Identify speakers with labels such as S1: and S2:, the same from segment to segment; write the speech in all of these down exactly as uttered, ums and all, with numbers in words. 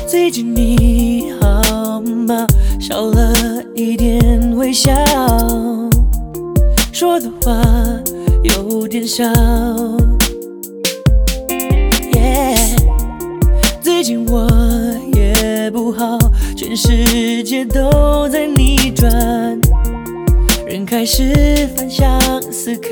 S1: 最近你好吗？少了一点微笑，说的话有点少。Yeah， 最近我也不好，全世界都在逆转，人开始反向思考，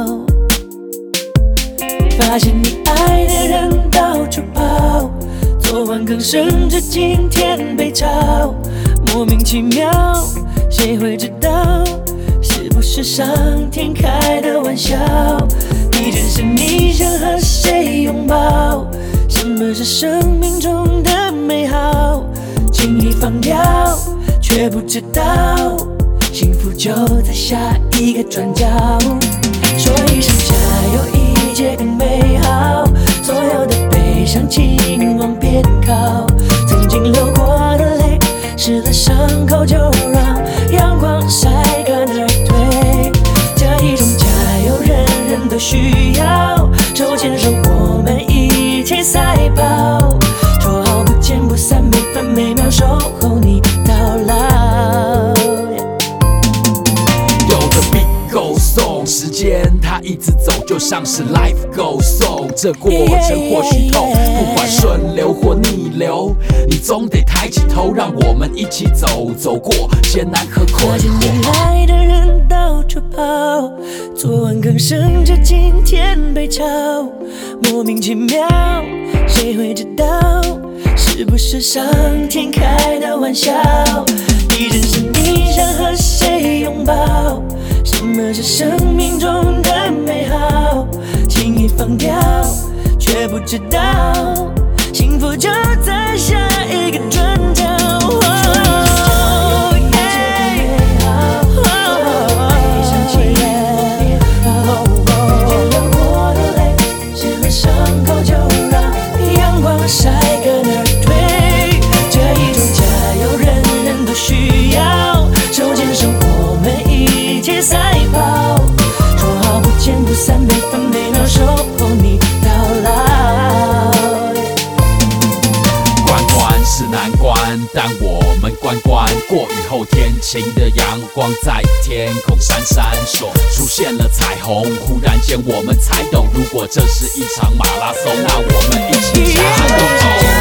S1: 发现你爱的人到处跑，昨晚更升着今天被炒，莫名其妙，谁会知道是不是上天开的玩笑？地震时你想和谁拥抱？什么是生命中的美好？轻易放掉，却不知道幸福就在下一个转角。说一声加油，一切更美好，所有的悲伤请往边靠，曾经流过的泪湿了伤口，就让阳光晒干而退。这一种加油人人都需要，手牵手我们一起赛跑，说好不见不散，每分每秒守候你到老。
S2: 有的 beat goes on， 时间它一直走，就像是 life goes on。这过程或许痛，不管顺流或逆流，你总得抬起头，让我们一起走，走过艰难和困
S1: 发现
S2: 惑。
S1: 你爱的人到处跑，昨晚更升着今天被炒，莫名其妙，谁会知道是不是上天开的玩笑？地震时你想和谁拥抱？什么是生命中的美好？轻易放掉，却不知道幸福就在下一个转角。晒干而退，这一种加油人人都需要，手牵手我们一起赛跑，说好不见不散，每分每秒守候你到老。
S2: 关关是难关，但我们关关过雨后，天晴的阳光在天空闪闪烁，出现了彩虹。忽然间我们才懂，如果这是一场马拉松，那我们一起加油！